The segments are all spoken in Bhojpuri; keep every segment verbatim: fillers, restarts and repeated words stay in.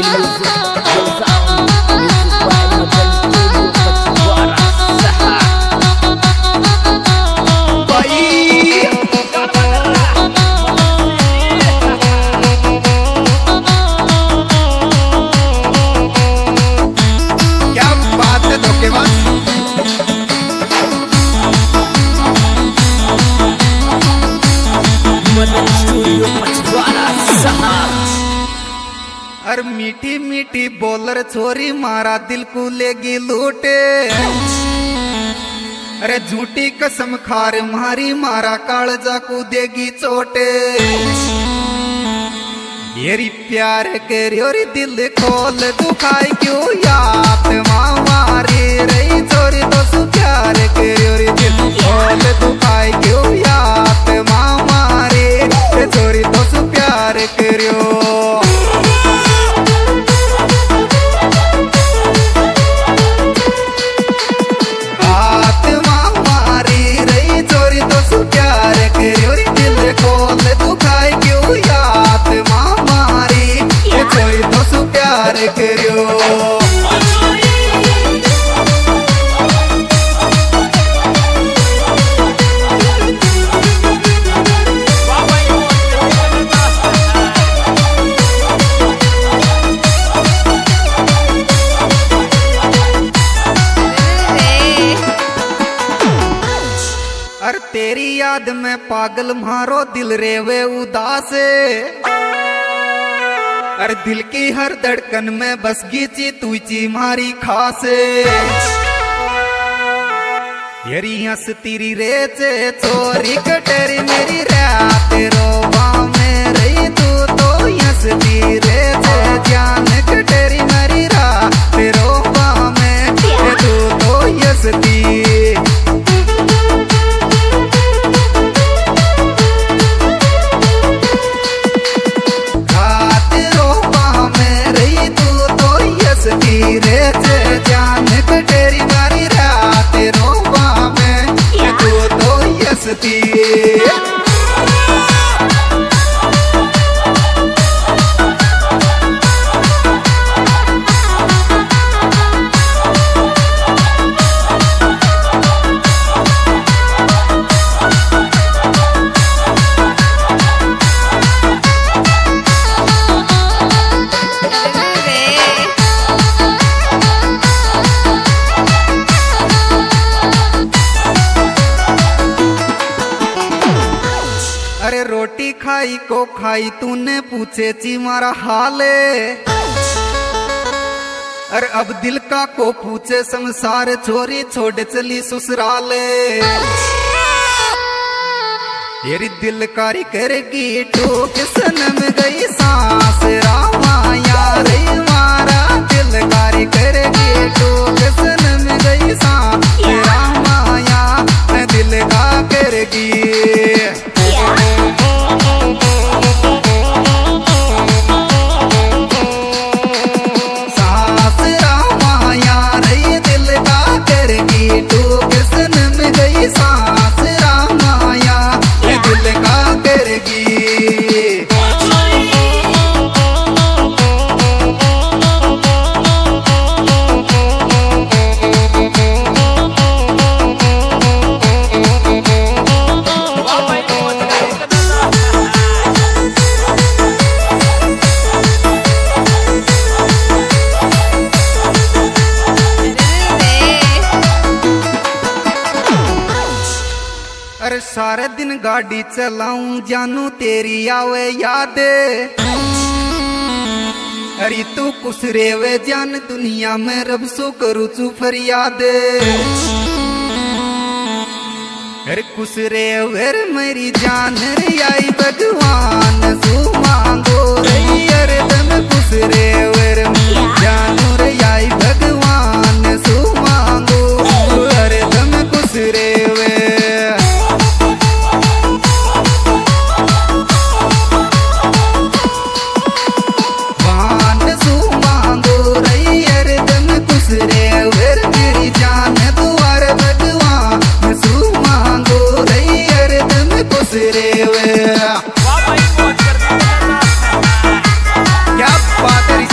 अरे मीठी मीठी बोलर छोरी मारा दिल को लेगी लूटे। अरे झूठी कसम खार मारी मारा कालजा को देगी चोटे। येरी प्यार के रे दिल खोल दुखाई क्यों याद मारी रही छोरी तो सु प्यार के रे दिल खोल दुखाई क्यों याद मारी छोरी तो सु प्यार करियो। तेरी याद में पागल मारो दिल रे वे उदास। अरे दिल की हर धड़कन में बस गीची तुची मारी खास। येरी हंस तेरी रेचे चोरी कटेरी मेरी रात रोबा में रही तू तो हंस तेरी रेचे जान कटेरी मेरी रात रोबा में तू तो हंस ती। जान कटेरी मारी रात रोबा में तू तो हंसती। अरे रोटी खाई को खाई तूने पूछे ची मारा हाले। अरे अब दिल का को पूछे संसार छोरी छोड़ चली ससुराले। येरी दिल कारी करेगी ठोक सनम गई सांस रामा यार मारा दिल कारी करेगी ठोक सनम गई सांस रामा यार दिल का करेगी। अरे सारे दिन गाड़ी चलाऊं जानू तेरी आवे याद। अरे तू कुछ रेवे जान दुनिया में रब सो करू चू फरियाद। अरे कुछ रेवे मेरी जान रे आई भगवान सू मांगो रे। अरे तुम कुछ रेवे जानू रे आई भगवान सू मांगो। अरे तुम कुछ रेवे क्या बात है।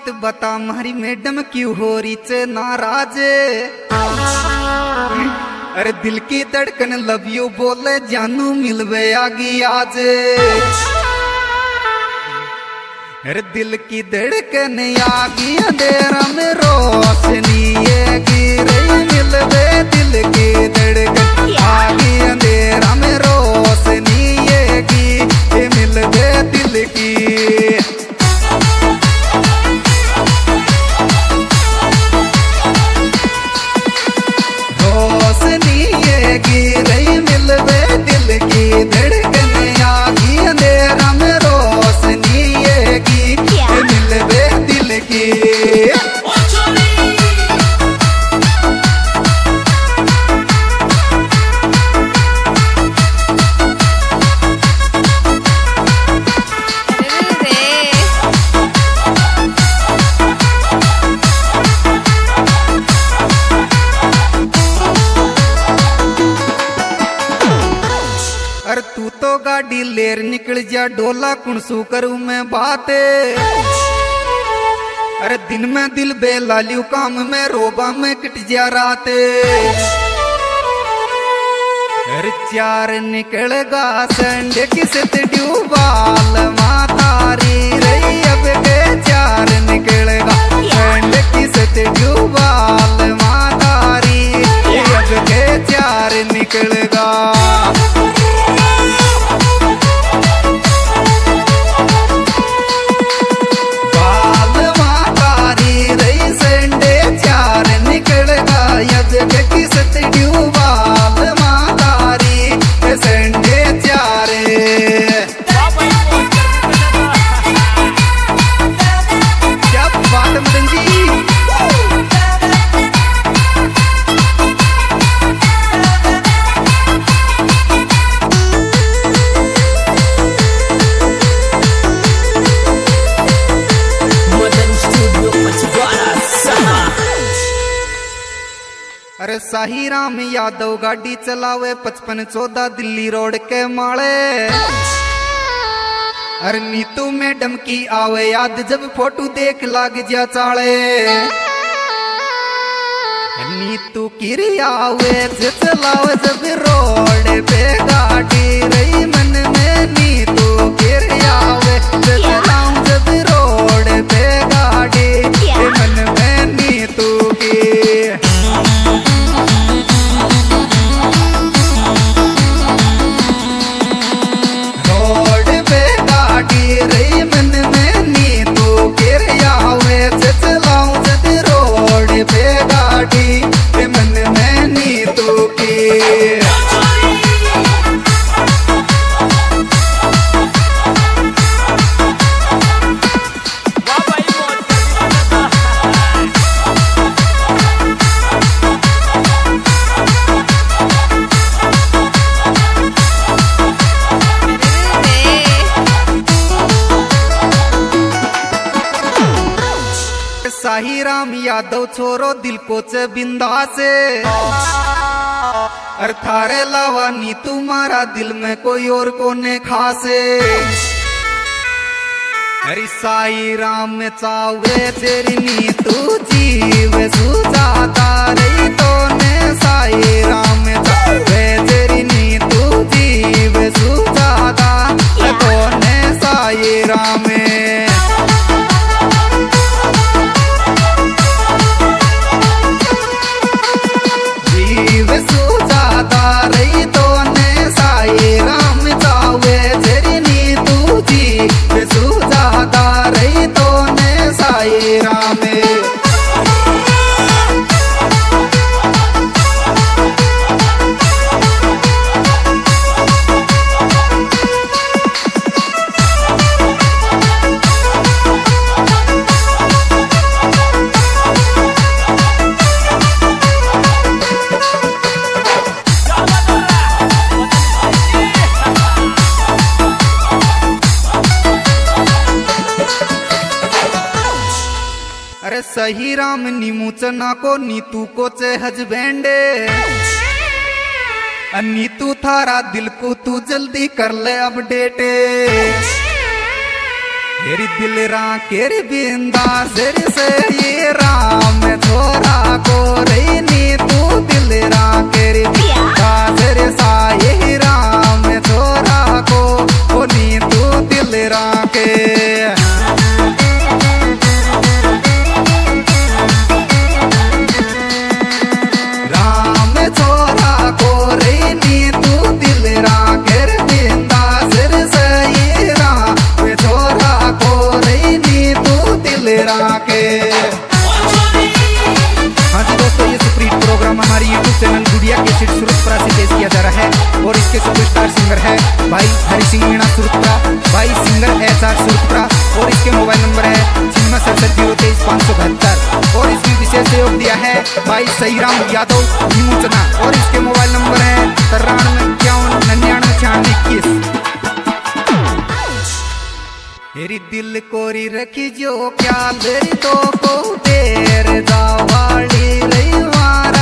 बात बता मारी मैडम क्यों हो रही चे नाराज। अरे दिल की धड़कन लव यू बोले जानू मिलवे आगी आज। अरे दिल की धड़कन आगी अंधेरा में रोशनी ये गिरे मिलवे दिल की धड़कन आगी अंधेरा में रोशनी ये गी मिलवे दिल की। अरे तू तो गाड़ी लेर निकल जा डोला कुणसू करूं मैं बाते। अरे दिन में दिल बेलालियू काम में रोबा में कट जा राते। अरे चार निकलगा संडे किस ड्यूबाल मातारी रही अब के चार निकलगा संडे किस ड्यूबाल मातारी अब के चार निकलगा। अरे शाही राम यादव गाड़ी चलावे पचपन चौदह दिल्ली रोड के माले। अरे नीतू मैडम की आवे याद जब फोटो देख लाग जा चाले। नीतू की आवे चलावे जब रोड पे गाड़ी रही मन में नीतू की आवे चलाऊं जब रोड पे गाड़ी मन में नीतू की। शाही राम यादव छोरो दिल को च बिंदा से। अर थारे लावा नी तुम्हारा दिल में कोई और को ने खासे। अरे साई राम में चावे तेरी नी तू जीव सुजाता रही तो ने साई राम में चावे तेरी नी तू जीव सुजाता तो ने साई राम में। अरे सही राम नीमू चना को नीतू को चे हजबेंडे। नीतू थारा दिल को तू जल्दी कर ले अपडेट। तेरी दिल रा केर बिंदा सिर से ये राम थोड़ा को रे नी तू दिल रा केर बिंदा सिर सा ये राम थोड़ा को ओ नी तू दिल रा के राम थोड़ा को रे नी तू दिल रा केर बिंदा सिर से ये राम थोड़ा को रे नी तू दिल रा के। हाँ जी दोस्तों, ये सुपरहिट प्रोग्राम हमारी YouTube channel Gudiya cassette Suratpura से पेश किया जा रहा है और इसके सुपरस्टार सिंगर है भाई हरि सिंह मीणा सूरतपुरा, भाई सिंगर एस आर सूरतपुरा और इसके मोबाइल नंबर है छिन्नवे सड़सठ जीरो तेईस पाँच सौ बहत्तर और इसमें विशेष सहयोग दिया है भाई सहीराम यादव नीमूचना और इसके मोबाइल नंबर है तिरानवे इक्यावन निन्यानवे छियानवे इक्कीस। मेरी दिल कोरी रखी जो क्या मेरी तो को देर दावाली रही वारा